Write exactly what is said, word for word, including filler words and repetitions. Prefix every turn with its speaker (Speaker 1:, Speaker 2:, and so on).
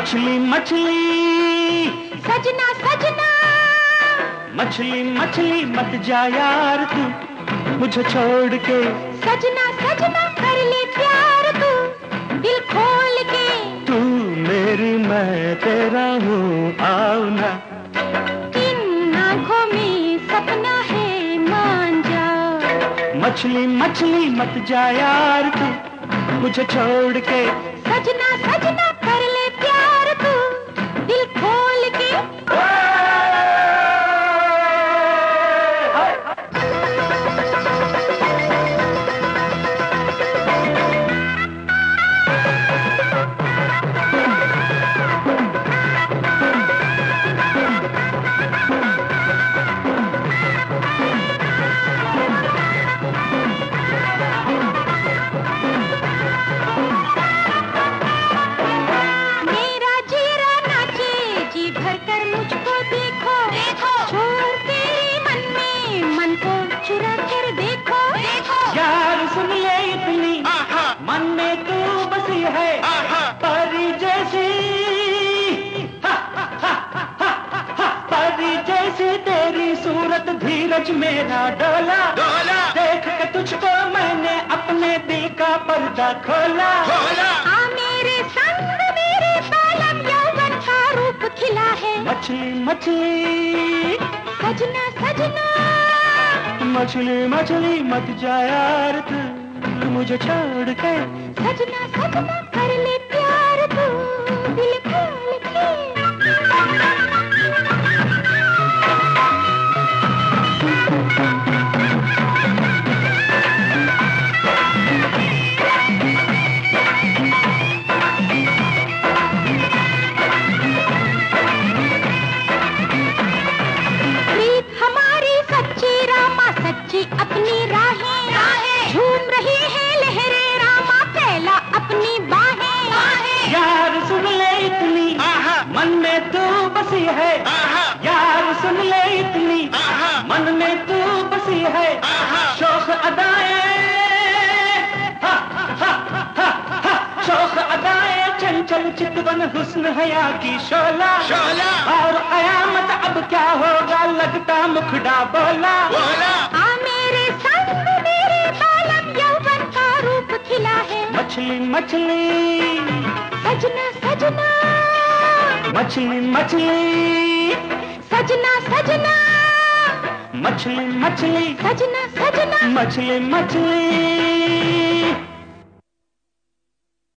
Speaker 1: मछली मछली
Speaker 2: सजना सजना,
Speaker 1: मछली मछली मत जा यार तू मुझे छोड़ के।
Speaker 2: सजना सजना कर ले प्यार तू दिल खोल के।
Speaker 1: तू मेरी मैं तेरा हूँ आओ ना,
Speaker 2: इन आँखों में सपना है मान जा।
Speaker 1: मछली मछली मत जा यार तू मुझे छोड़ के।
Speaker 2: सजना सजना कर ले प्यार तू दिल खोल के।
Speaker 1: मन में तू बसी है परी जैसी, परी जैसी तेरी सूरत धीरज मेरा डोला डोला। देख के तुझको मैंने अपने दिल का पर्दा खोला खोला।
Speaker 2: आ मेरे संग मेरे बालम यौवन का रूप खिला है।
Speaker 1: मछली मछली
Speaker 2: सजना सजना,
Speaker 1: मछली मछली मत जा यार तू मुझे छोड़ के।
Speaker 2: सजना सजना कर ले प्यार तू दिल खोल के। प्रीत हमारी सच्ची रामा सच्ची अपनी राहें झूम रही है लहरे रामा फैला अपनी बाहें।
Speaker 1: यार सुन ले इतनी मन में तू बसी है, यार सुन ले इतनी मन में तू बसी है। शौक अदाएं शौक अदाएं चंचल चितवन हुस्न हया की शोला शोला। और कयामत अब क्या होगा लगता मुखड़ा बोला बोला।
Speaker 2: आ मेरे संग मेरे बालम यौवन का रूप खिला है।
Speaker 1: मछली मछली
Speaker 2: सजना सजना,
Speaker 1: मछली मछली
Speaker 2: सजना सजना,
Speaker 1: मछली मछली
Speaker 2: सजना सजना,
Speaker 1: मछली मछली।